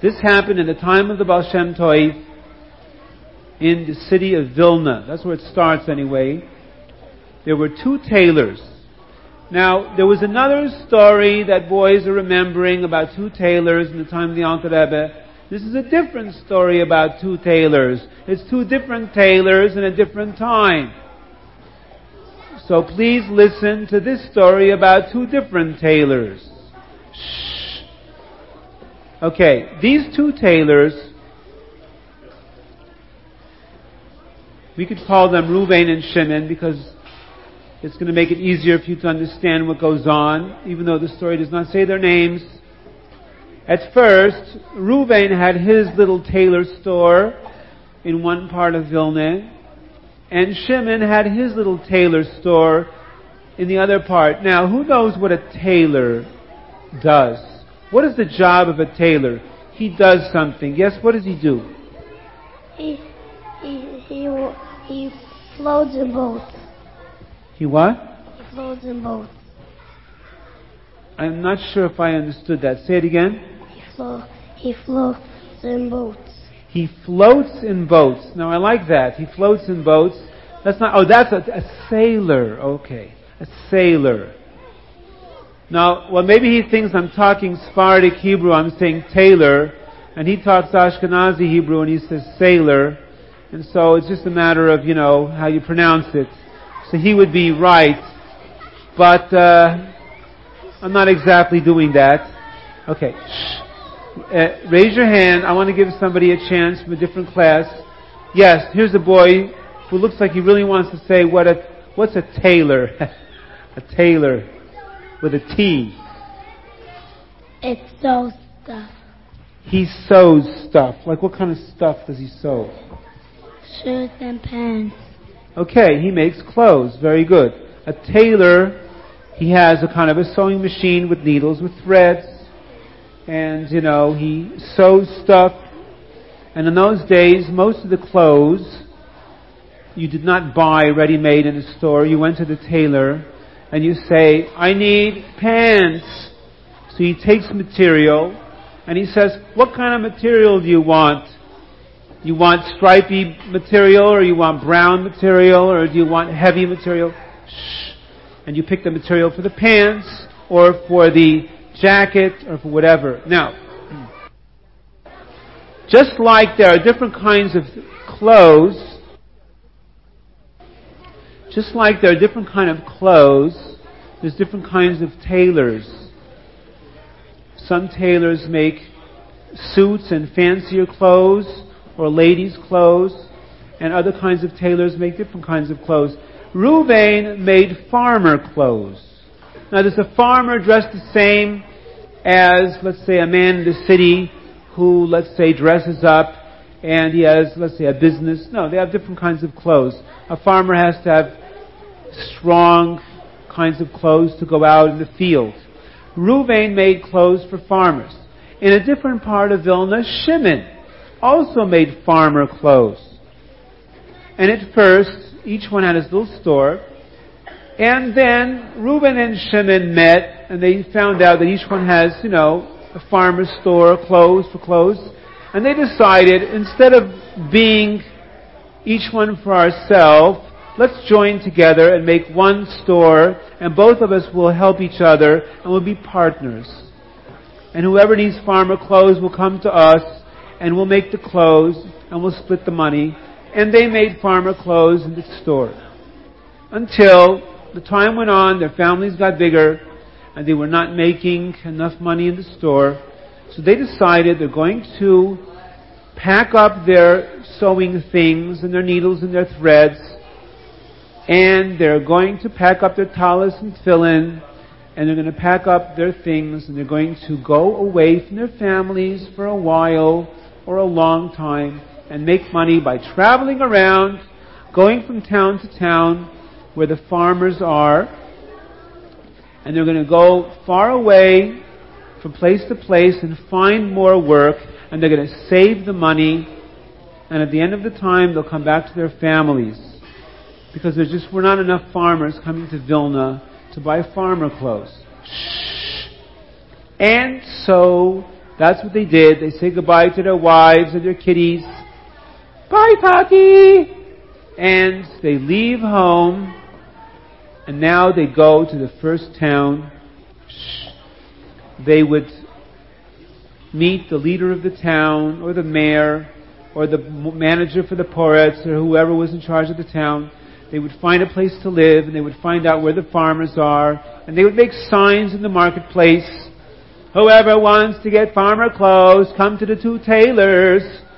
This happened in the time of the Baal Shem Tov in the city of Vilna. That's where it starts anyway. There were two tailors. Now, there was another story that boys are remembering about two tailors in the time of the Alter Rebbe. This is a different story about two tailors. It's two different tailors in a different time. So please listen to this story about two different tailors. Shh. Okay, these two tailors, we could call them Reuven and Shimon because it's going to make it easier for you to understand what goes on, even though the story does not say their names. At first, Reuven had his little tailor store in one part of Vilna, and Shimon had his little tailor store in the other part. Now, who knows what a tailor does? What is the job of a tailor? He does something. Yes, what does he do? He floats in boats. He what? He floats in boats. I'm not sure if I understood that. Say it again. He floats in boats. He floats in boats. Now I like that. He floats in boats. That's not, oh, that's a sailor. Okay. A sailor. Now, well, maybe he thinks I'm talking Sephardic Hebrew, I'm saying tailor, and he talks Ashkenazi Hebrew and he says sailor, and so it's just a matter of, how you pronounce it. So he would be right, but I'm not exactly doing that. Okay. Raise your hand. I want to give somebody a chance from a different class. Yes, here's a boy who looks like he really wants to say what's a tailor? A tailor with a T. It sews stuff. He sews stuff. Like what kind of stuff does he sew? Shirts and pants. Okay, he makes clothes. Very good. A tailor, he has a kind of a sewing machine with needles, with threads. And, he sews stuff. And in those days, most of the clothes you did not buy ready-made in a store. You went to the tailor and you say, I need pants. So he takes material and he says, what kind of material do you want? You want stripy material, or you want brown material, or do you want heavy material? Shh. And you pick the material for the pants, or for the jacket, or for whatever. Now, just like there are different kinds of clothes, there's different kinds of tailors. Some tailors make suits and fancier clothes, or ladies' clothes, and other kinds of tailors make different kinds of clothes. Reuven made farmer clothes. Now, does a farmer dress the same as, let's say, a man in the city who, let's say, dresses up and he has, let's say, a business? No, they have different kinds of clothes. A farmer has to have strong kinds of clothes to go out in the field. Reuven made clothes for farmers. In a different part of Vilna, Shimon also made farmer clothes. And at first, each one had his little store. And then Reuven and Shimon met, and they found out that each one has, a farmer's store, clothes for clothes. And they decided, instead of being each one for ourselves, let's join together and make one store, and both of us will help each other, and we'll be partners. And whoever needs farmer clothes will come to us, and we'll make the clothes, and we'll split the money. And they made farmer clothes in the store. Until the time went on, their families got bigger, and they were not making enough money in the store. So they decided they're going to pack up their sewing things, and their needles and their threads, and they're going to pack up their talis and tefillin, and they're going to pack up their things, and they're going to go away from their families for a while, or a long time, and make money by traveling around, going from town to town where the farmers are, and they're going to go far away from place to place and find more work, and they're going to save the money, and at the end of the time they'll come back to their families, because there just were not enough farmers coming to Vilna to buy farmer clothes. And so That's what they did. They say goodbye to their wives and their kitties. Bye, Tati! And they leave home, and now they go to the first town. They would meet the leader of the town, or the mayor, or the manager for the poritz, or whoever was in charge of the town. They would find a place to live, and they would find out where the farmers are, and they would make signs in the marketplace. Whoever wants to get farmer clothes, come to the two tailors.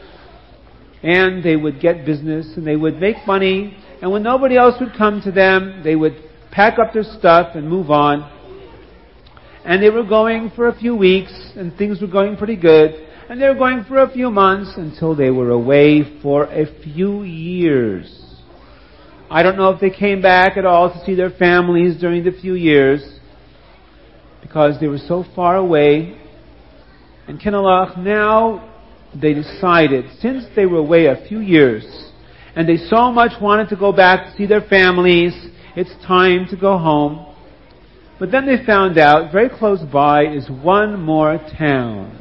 And they would get business, and they would make money, and when nobody else would come to them, they would pack up their stuff and move on. And they were going for a few weeks, and things were going pretty good. And they were going for a few months until they were away for a few years. I don't know if they came back at all to see their families during the few years, because they were so far away. And Kinalach, now they decided, since they were away a few years, and they so much wanted to go back to see their families, it's time to go home. But then they found out very close by is one more town.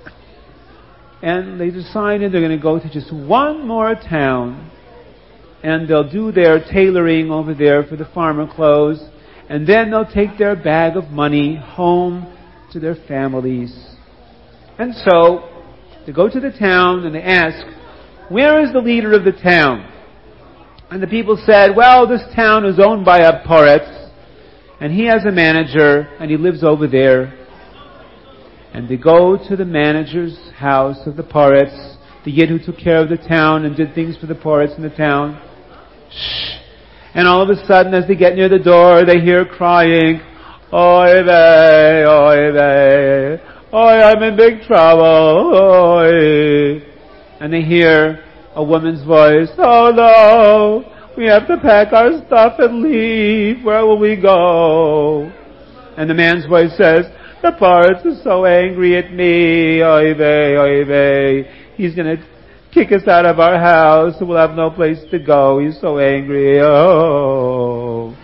And they decided they're going to go to just one more town, and they'll do their tailoring over there for the farmer clothes, and then they'll take their bag of money home to their families. And so they go to the town and they ask, where is the leader of the town? And the people said, well, this town is owned by a poritz, and he has a manager, and he lives over there. And they go to the manager's house of the poritz, the yid who took care of the town and did things for the poritz in the town. Shh. And all of a sudden, as they get near the door, they hear crying, "Oy vey, oy vey, oy, I'm in big trouble, oy." And they hear a woman's voice, "Oh no, we have to pack our stuff and leave. Where will we go?" And the man's voice says, "The poritz is so angry at me, oy vey, oy vey. He's going to kick us out of our house, and we'll have no place to go. He's so angry, oh."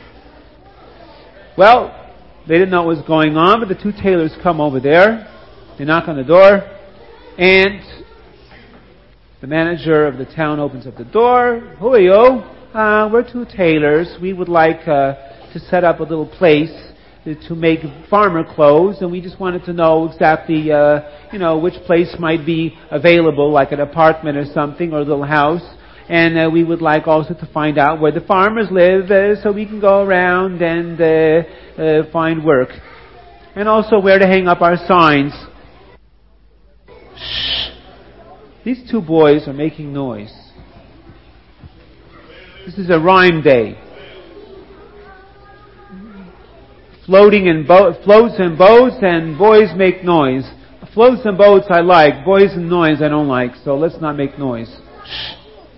Well, they didn't know what was going on, but the two tailors come over there. They knock on the door, and the manager of the town opens up the door. "Who are you?" "We're two tailors. We would like to set up a little place to make farmer clothes, and we just wanted to know exactly, which place might be available, like an apartment or something, or a little house. And we would like also to find out where the farmers live, so we can go around and find work. And also where to hang up our signs." Shh. These two boys are making noise. This is a rhyme day. Floats and boats, and boys make noise. Floats and boats I like, boys and noise I don't like, so let's not make noise. Shh.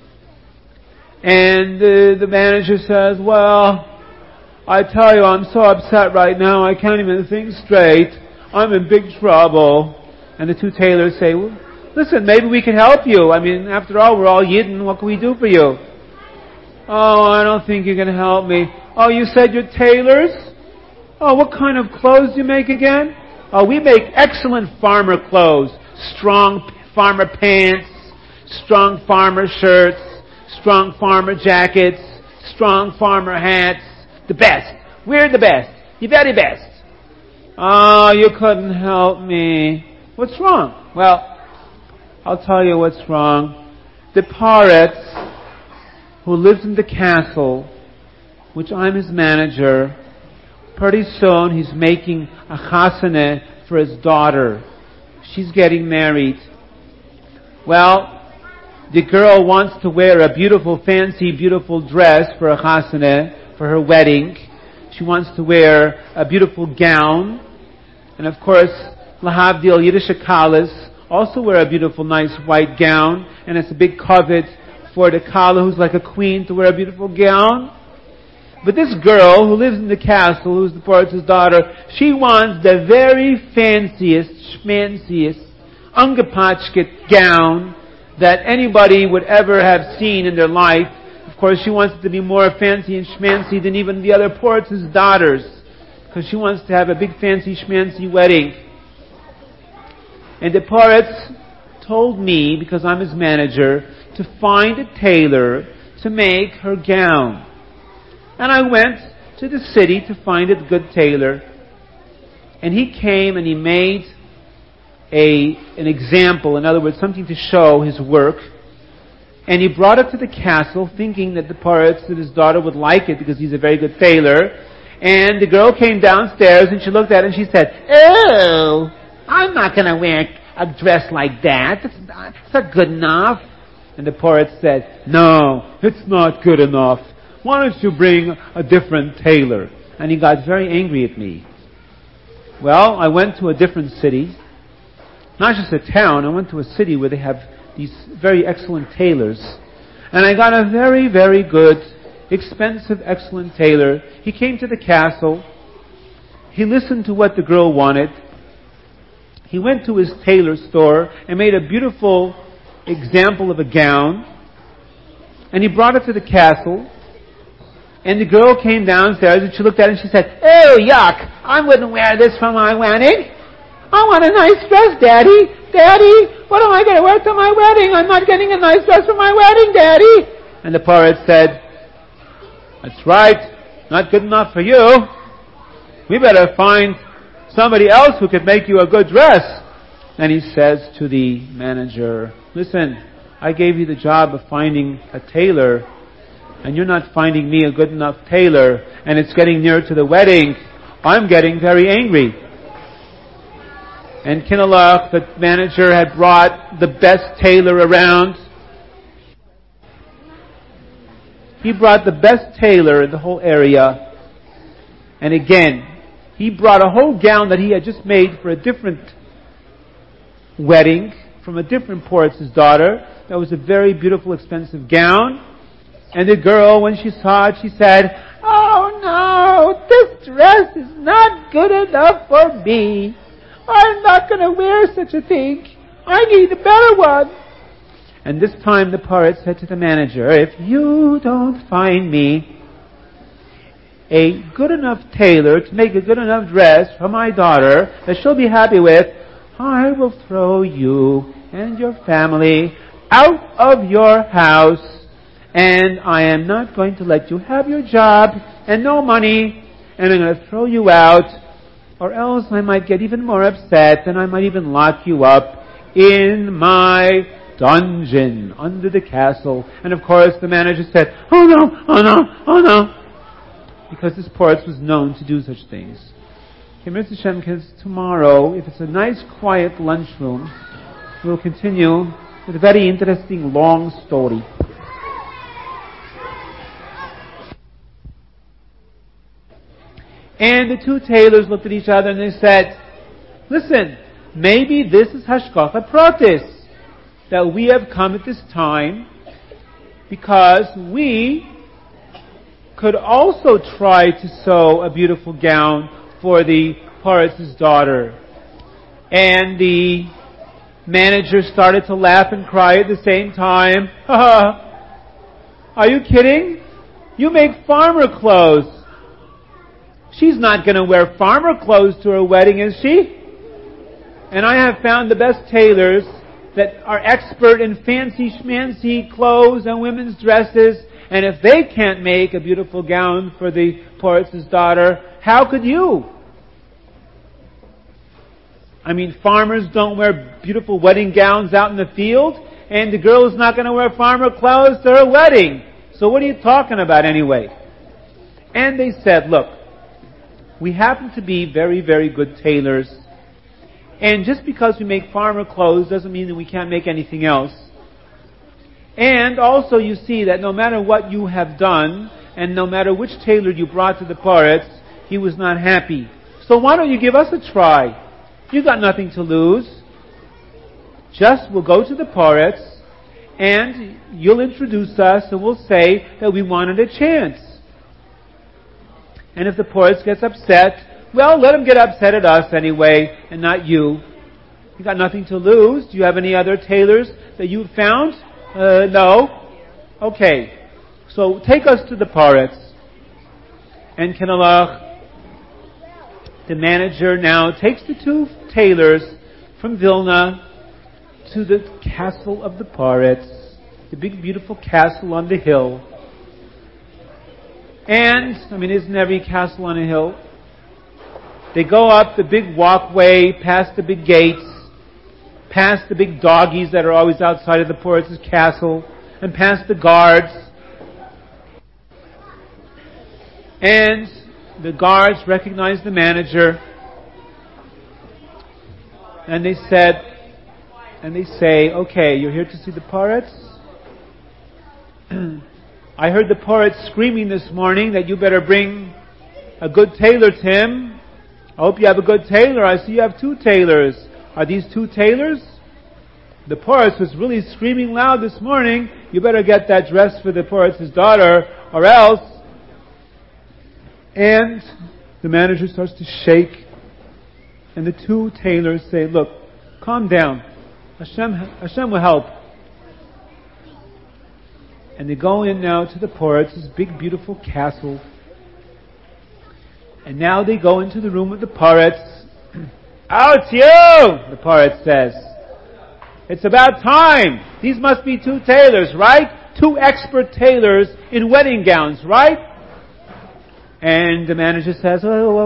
And the manager says, "Well, I tell you, I'm so upset right now, I can't even think straight. I'm in big trouble." And the two tailors say, "Well, listen, maybe we can help you. I mean, after all, we're all Yidden. What can we do for you?" "Oh, I don't think you can help me." "Oh, you said you're tailors? Oh, what kind of clothes do you make again?" "Oh, we make excellent farmer clothes. Strong farmer pants, strong farmer shirts, strong farmer jackets, strong farmer hats. The best. We're the best. The very best." "Oh, you couldn't help me." "What's wrong?" "Well, I'll tell you what's wrong. The poritz, who lives in the castle, which I'm his manager, pretty soon he's making a chasana for his daughter. She's getting married. Well, the girl wants to wear a beautiful, fancy, beautiful dress for a chasana, for her wedding. She wants to wear a beautiful gown. And of course, lahavdil Yiddish kalas also wear a beautiful, nice white gown. And it's a big covet for the kala who's like a queen to wear a beautiful gown. But this girl who lives in the castle, who's the poritz's daughter, she wants the very fanciest, schmanciest, ungepatchket gown that anybody would ever have seen in their life. Of course, she wants it to be more fancy and schmancy than even the other poritz's daughters, because she wants to have a big fancy schmancy wedding. And the Poretz told me, because I'm his manager, to find a tailor to make her gown. And I went to the city to find a good tailor. And he came and he made an example, in other words, something to show his work. And he brought it to the castle, thinking that the Poretz, that his daughter, would like it because he's a very good tailor. And the girl came downstairs and she looked at it and she said, "Oh, I'm not going to wear a dress like that. It's not good enough." And the Poretz said, "No, it's not good enough. Why don't you bring a different tailor?" And he got very angry at me. Well, I went to a different city, not just a town. I went to a city where they have these very excellent tailors. And I got a very, very good, expensive, excellent tailor. He came to the castle. He listened to what the girl wanted. He went to his tailor store and made a beautiful example of a gown. And he brought it to the castle. And the girl came downstairs and she looked at it and she said, "Oh, yuck! I wouldn't wear this for my wedding. I want a nice dress, Daddy. Daddy, what am I going to wear to my wedding? I'm not getting a nice dress for my wedding, Daddy." And the Poretz said, "That's right. Not good enough for you. We better find somebody else who could make you a good dress." And he says to the manager, "Listen, I gave you the job of finding a tailor, and you're not finding me a good enough tailor, and it's getting near to the wedding. I'm getting very angry." And Kinalach, the manager, had brought the best tailor around. He brought the best tailor in the whole area. And again, he brought a whole gown that he had just made for a different wedding from a different Poretz's daughter. That was a very beautiful, expensive gown. And the girl, when she saw it, she said, "Oh no, this dress is not good enough for me. I'm not going to wear such a thing. I need a better one." And this time the Poretz said to the manager, "If you don't find me a good enough tailor to make a good enough dress for my daughter that she'll be happy with, I will throw you and your family out of your house, and I am not going to let you have your job and no money, and I'm going to throw you out, or else I might get even more upset and I might even lock you up in my dungeon under the castle." And of course the manager said, "Oh no, oh no, oh no," because this Poretz was known to do such things. Okay, Mr. Hashem, because tomorrow, if it's a nice quiet lunchroom, we'll continue with a very interesting long story. And the two tailors looked at each other and they said, "Listen, maybe this is Hashgacha Pratis, that we have come at this time because we could also try to sew a beautiful gown for the Poretz's daughter." And the manager started to laugh and cry at the same time. "Are you kidding? You make farmer clothes. She's not going to wear farmer clothes to her wedding, is she? And I have found the best tailors that are expert in fancy schmancy clothes and women's dresses, and if they can't make a beautiful gown for the Poretz's daughter, how could you? I mean, farmers don't wear beautiful wedding gowns out in the field, and the girl is not going to wear farmer clothes to her wedding. So what are you talking about anyway?" And they said, "Look, we happen to be very, very good tailors. And just because we make farmer clothes doesn't mean that we can't make anything else. And also you see that no matter what you have done, and no matter which tailor you brought to the Poretz, he was not happy. So why don't you give us a try? You got nothing to lose. Just we'll go to the Poretz, and you'll introduce us, and we'll say that we wanted a chance. And if the Poretz gets upset, well, let him get upset at us anyway, and not you. You got nothing to lose. Do you have any other tailors that you've found?" No. "Okay. So take us to the Poretz." And Kinalach, the manager, now takes the two tailors from Vilna to the castle of the Parets, the big beautiful castle on the hill. And, isn't every castle on a hill? They go up the big walkway, past the big gates, past the big doggies that are always outside of the Parets' castle, and past the guards. And the guards recognize the manager, and they say, okay, you're here to see the Parets? I heard the Parets screaming this morning that you better bring a good tailor, Tim. I hope you have a good tailor. I see you have 2 tailors. Are these 2 tailors? The Parets was really screaming loud this morning. You better get that dress for the Parets' daughter, or else. And the manager starts to shake. And the 2 tailors say, look, calm down. Hashem will help. And they go in now to the Parets, this big beautiful castle. And now they go into the room of the Parets. Oh, it's you! The Paret says. It's about time. These must be 2 tailors, right? 2 expert tailors in wedding gowns, right? And the manager says,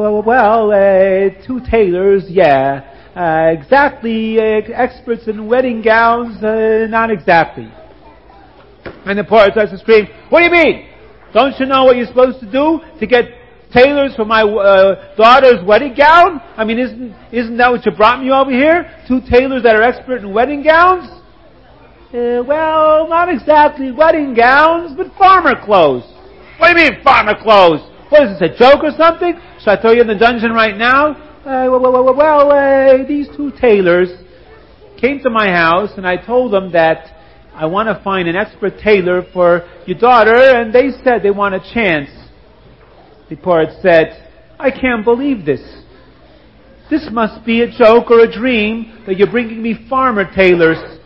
2 tailors, yeah. Exactly, experts in wedding gowns, not exactly. And the Paret starts to scream, what do you mean? Don't you know what you're supposed to do to get tailors for my daughter's wedding gown? Isn't that what you brought me over here? 2 tailors that are expert in wedding gowns? Well, not exactly wedding gowns, but farmer clothes. What do you mean farmer clothes? What is this, a joke or something? Should I throw you in the dungeon right now? These 2 tailors came to my house and I told them that I want to find an expert tailor for your daughter, and they said they want a chance. The Paret said, I can't believe this. This must be a joke or a dream that you're bringing me farmer tailors.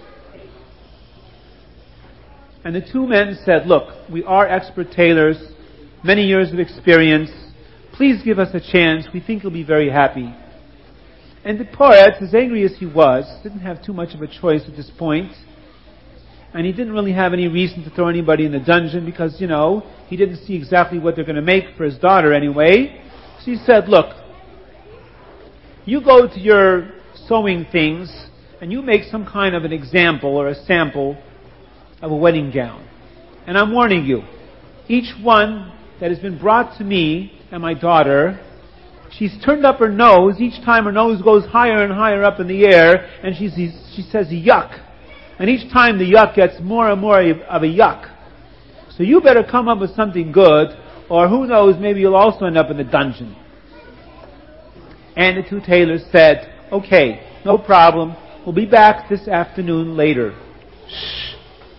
And the 2 men said, look, we are expert tailors, many years of experience. Please give us a chance. We think you'll be very happy. And the Paret, as angry as he was, didn't have too much of a choice at this point. And he didn't really have any reason to throw anybody in the dungeon because, he didn't see exactly what they're going to make for his daughter anyway. So he said, look, you go to your sewing things and you make some kind of an example or a sample of a wedding gown. And I'm warning you, each one that has been brought to me and my daughter, she's turned up her nose. Each time her nose goes higher and higher up in the air, and she says, yuck. And each time the yuck gets more and more of a yuck. So you better come up with something good, or who knows, maybe you'll also end up in the dungeon. And the 2 tailors said, okay, no problem. We'll be back this afternoon later. Shh.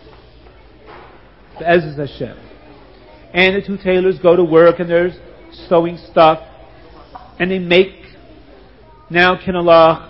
Be'ezus Hashem. And the 2 tailors go to work and they're sewing stuff. And they make, now Kinallah,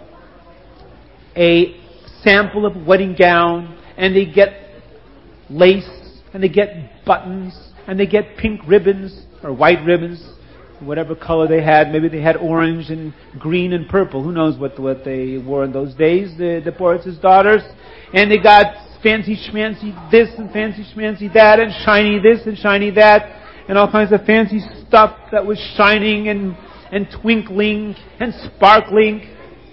a sample of a wedding gown, and they get lace, and they get buttons, and they get pink ribbons, or white ribbons, whatever color they had. Maybe they had orange and green and purple. Who knows what they wore in those days, the Paret's daughters. And they got fancy schmancy this and fancy schmancy that, and shiny this and shiny that, and all kinds of fancy stuff that was shining and twinkling and sparkling.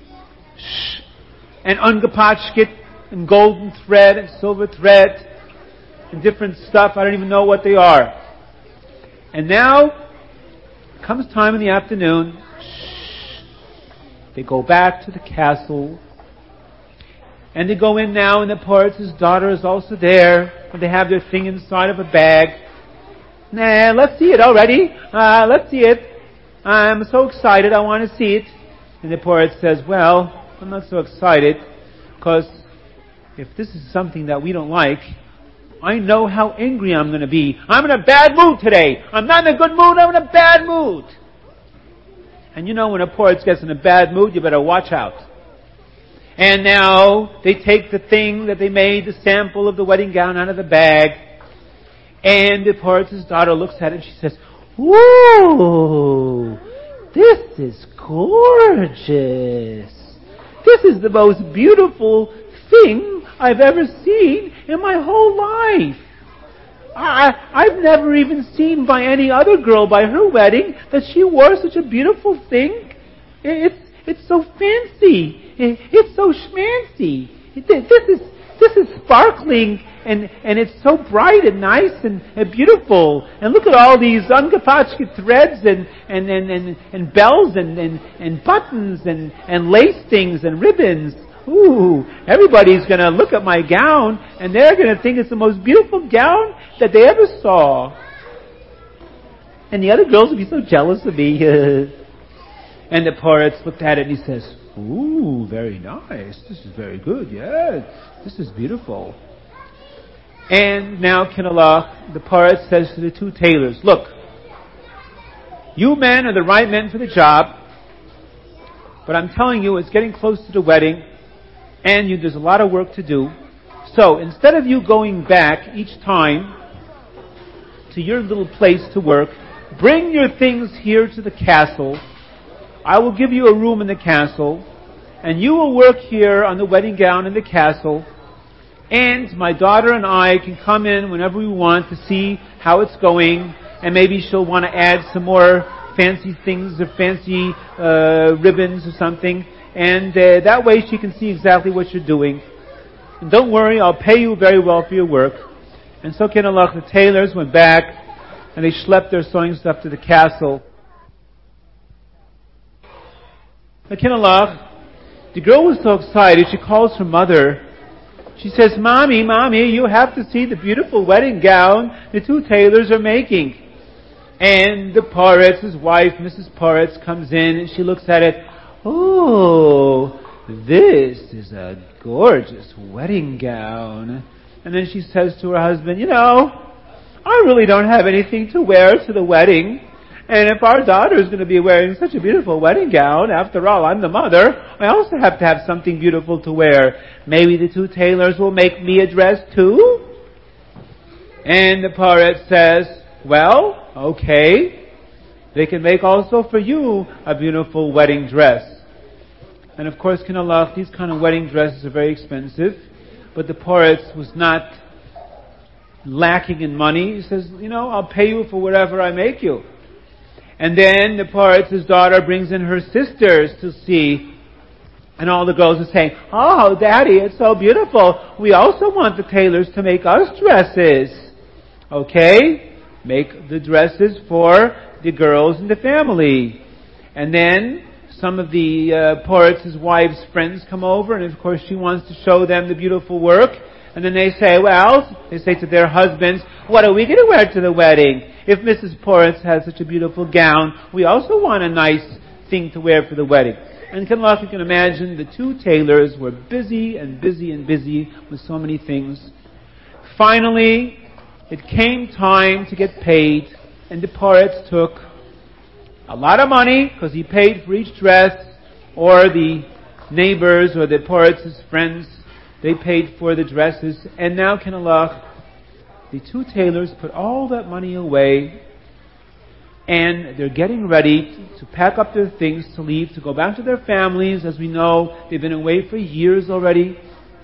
And ungepatchkit, and golden thread, and silver thread, and different stuff. I don't even know what they are. And now, comes time in the afternoon, they go back to the castle, and they go in now, and the Paret's daughter is also there, and they have their thing inside of a bag. Nah, let's see it already. Let's see it. I'm so excited, I want to see it. And the Paret says, well, I'm not so excited, because if this is something that we don't like, I know how angry I'm going to be. I'm in a bad mood today. I'm not in a good mood, I'm in a bad mood. And when a Paret gets in a bad mood, you better watch out. And now they take the thing that they made, the sample of the wedding gown, out of the bag. And the Paret's daughter looks at it and she says, "Whoa, this is gorgeous. This is the most beautiful thing I've ever seen in my whole life. I've never even seen by any other girl by her wedding that she wore such a beautiful thing. It's so fancy. It's so schmancy. This is sparkling and it's so bright and nice and beautiful. And look at all these ungepatchke threads and bells and buttons and lace things and ribbons. Ooh, everybody's going to look at my gown and they're going to think it's the most beautiful gown that they ever saw. And the other girls will be so jealous of me. And the poritz looked at it and he says, ooh, very nice. This is very good. Yeah, this is beautiful. And now, Kinalach, the poritz says to the two tailors, look, you men are the right men for the job, but I'm telling you, it's getting close to the wedding, and there's a lot of work to do. So, instead of you going back each time to your little place to work, bring your things here to the castle. I will give you a room in the castle, and you will work here on the wedding gown in the castle, and my daughter and I can come in whenever we want to see how it's going, and maybe she'll want to add some more fancy things or fancy ribbons or something, and that way she can see exactly what you're doing. And don't worry, I'll pay you very well for your work. And so Kinalach, the tailors went back, and they schlepped their sewing stuff to the castle. Kinalach, the girl was so excited, she calls her mother. She says, Mommy, you have to see the beautiful wedding gown the two tailors are making. And the poritz, his wife, Mrs. Poritz, comes in and she looks at it. Oh, this is a gorgeous wedding gown. And then she says to her husband, I really don't have anything to wear to the wedding. And if our daughter is going to be wearing such a beautiful wedding gown, after all, I'm the mother, I also have to have something beautiful to wear. Maybe the two tailors will make me a dress too? And the poritz says, well, okay. They can make also for you a beautiful wedding dress. And of course, Kinalach, these kind of wedding dresses are very expensive. But the poritz was not lacking in money. He says, I'll pay you for whatever I make you. And then the poritz's daughter brings in her sisters to see. And all the girls are saying, oh, Daddy, it's so beautiful. We also want the tailors to make us dresses. Okay? Make the dresses for the girls in the family. And then some of the poritz's wives' friends come over, and of course she wants to show them the beautiful work. And then they say to their husbands, what are we going to wear to the wedding? If Mrs. Poritz has such a beautiful gown, we also want a nice thing to wear for the wedding. And Kinalach, you can imagine, the two tailors were busy with so many things. Finally, it came time to get paid, and the poritz took a lot of money, because he paid for each dress, or the neighbors or the poritz's friends, they paid for the dresses. And now, Kinalach, the two tailors put all that money away, and they're getting ready to pack up their things to leave, to go back to their families. As we know, they've been away for years already.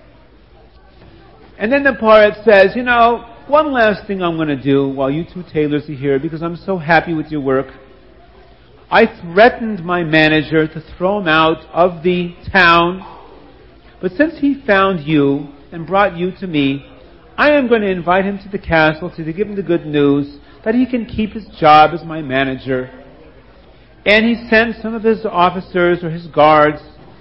And then the poritz says, one last thing I'm going to do while you two tailors are here, because I'm so happy with your work. I threatened my manager to throw him out of the town, but since he found you and brought you to me, I am going to invite him to the castle to give him the good news that he can keep his job as my manager. And he sent some of his officers or his guards,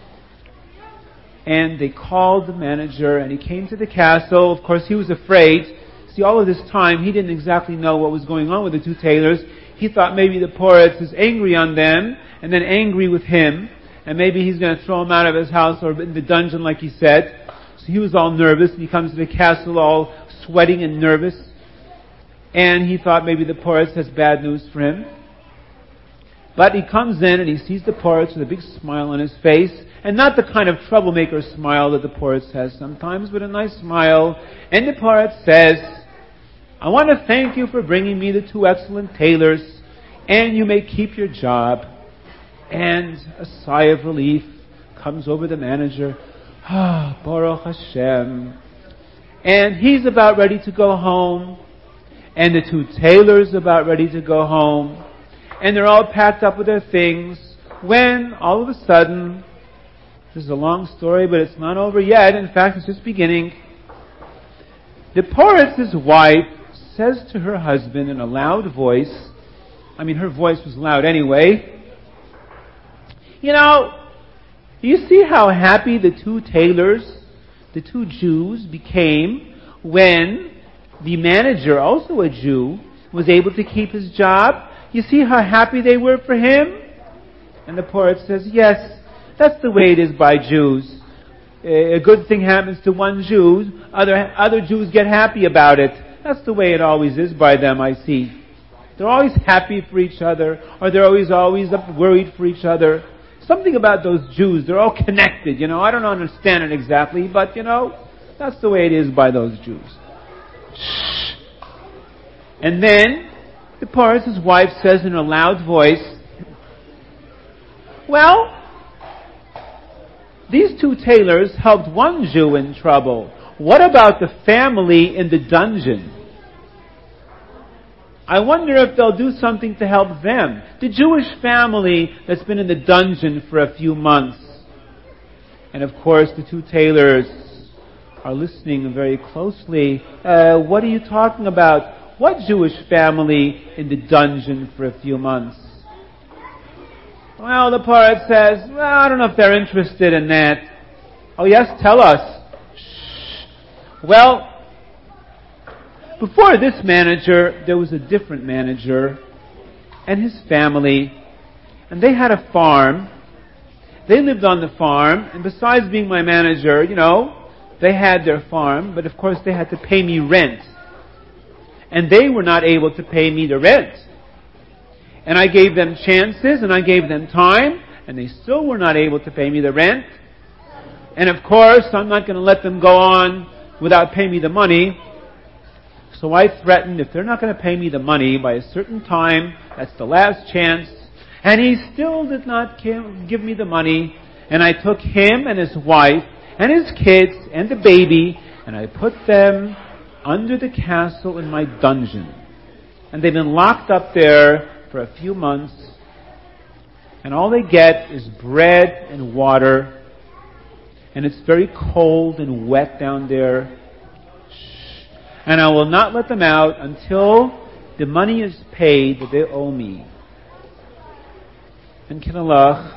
and they called the manager, and he came to the castle. Of course, he was afraid. See, all of this time, he didn't exactly know what was going on with the two tailors. He thought maybe the poritz is angry on them, and then angry with him, and maybe he's going to throw him out of his house or in the dungeon like he said. So he was all nervous, and he comes to the castle all sweating and nervous. And he thought maybe the poritz has bad news for him. But he comes in and he sees the poritz with a big smile on his face, and not the kind of troublemaker smile that the poritz has sometimes, but a nice smile. And the poritz says, I want to thank you for bringing me the two excellent tailors, and you may keep your job. And a sigh of relief comes over the manager. Baruch Hashem. And he's about ready to go home. And the two tailors about ready to go home. And they're all packed up with their things. When, all of a sudden, this is a long story, but it's not over yet. In fact, it's just beginning. The Poritz's wife says to her husband in a loud voice, her voice was loud anyway, you see how happy the two tailors, the two Jews, became when the manager, also a Jew, was able to keep his job? You see how happy they were for him? And the Poritz says, yes, that's the way it is by Jews. A good thing happens to one Jew, other Jews get happy about it. That's the way it always is by them, I see. They're always happy for each other, or they're always worried for each other. Something about those Jews, they're all connected, I don't understand it exactly, but, that's the way it is by those Jews. Shh. And then, the Poritz's wife says in a loud voice, well, these two tailors helped one Jew in trouble. What about the family in the dungeon? I wonder if they'll do something to help them. The Jewish family that's been in the dungeon for a few months. And of course, the two tailors are listening very closely. What are you talking about? What Jewish family in the dungeon for a few months? Well, the Poritz says, I don't know if they're interested in that. Oh yes, tell us. Shh. Well, before this manager, there was a different manager and his family, and they had a farm. They lived on the farm, and besides being my manager, they had their farm, but of course they had to pay me rent. And they were not able to pay me the rent. And I gave them chances, and I gave them time, and they still were not able to pay me the rent. And of course, I'm not going to let them go on without paying me the money. So I threatened, if they're not going to pay me the money by a certain time, that's the last chance. And he still did not give me the money. And I took him and his wife and his kids and the baby, and I put them under the castle in my dungeon. And they've been locked up there for a few months, and all they get is bread and water, and it's very cold and wet down there. And I will not let them out until the money is paid that they owe me. And Kinalach,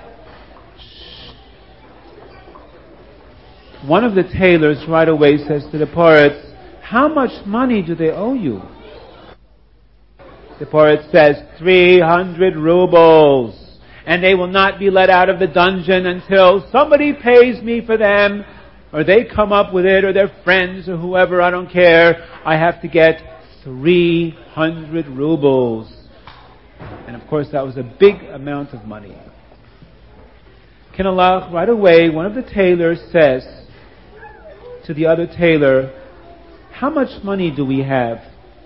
one of the tailors right away says to the Poritz, how much money do they owe you? The Poritz says, 300 rubles. And they will not be let out of the dungeon until somebody pays me for them, or they come up with it, or their friends, or whoever, I don't care. I have to get 300 rubles. And of course that was a big amount of money. Kinalach, right away, one of the tailors says to the other tailor, how much money do we have?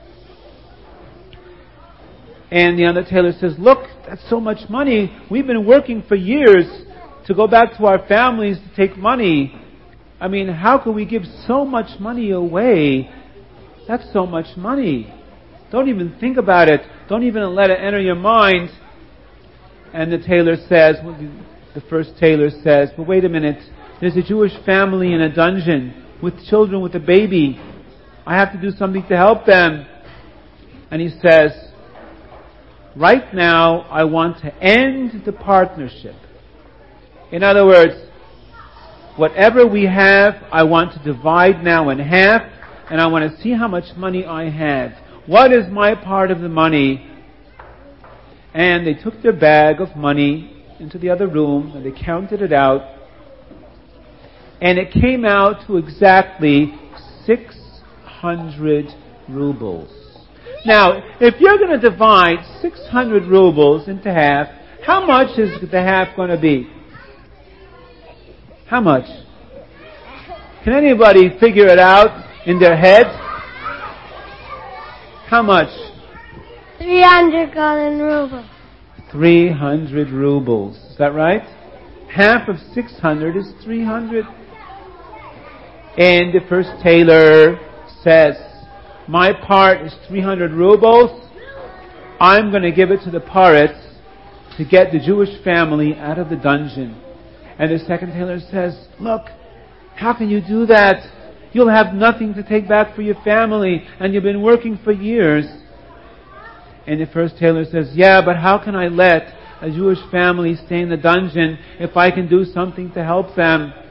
And the other tailor says, look, that's so much money. We've been working for years to go back to our families to take money. How could we give so much money away? That's so much money. Don't even think about it. Don't even let it enter your mind. And the tailor says, the first tailor says, but wait a minute. There's a Jewish family in a dungeon with children with a baby. I have to do something to help them. And he says, right now, I want to end the partnership. In other words, whatever we have, I want to divide now in half, and I want to see how much money I have. What is my part of the money? And they took their bag of money into the other room, and they counted it out, and it came out to exactly 600 rubles. Now, if you're going to divide 600 rubles into half, how much is the half going to be? How much? Can anybody figure it out in their head? How much? 300 golden rubles. 300 rubles. Is that right? Half of 600 is 300. And the first tailor says, my part is 300 rubles. I'm going to give it to the pirates to get the Jewish family out of the dungeon. And the second tailor says, look, how can you do that? You'll have nothing to take back for your family, and you've been working for years. And the first tailor says, yeah, but how can I let a Jewish family stay in the dungeon if I can do something to help them?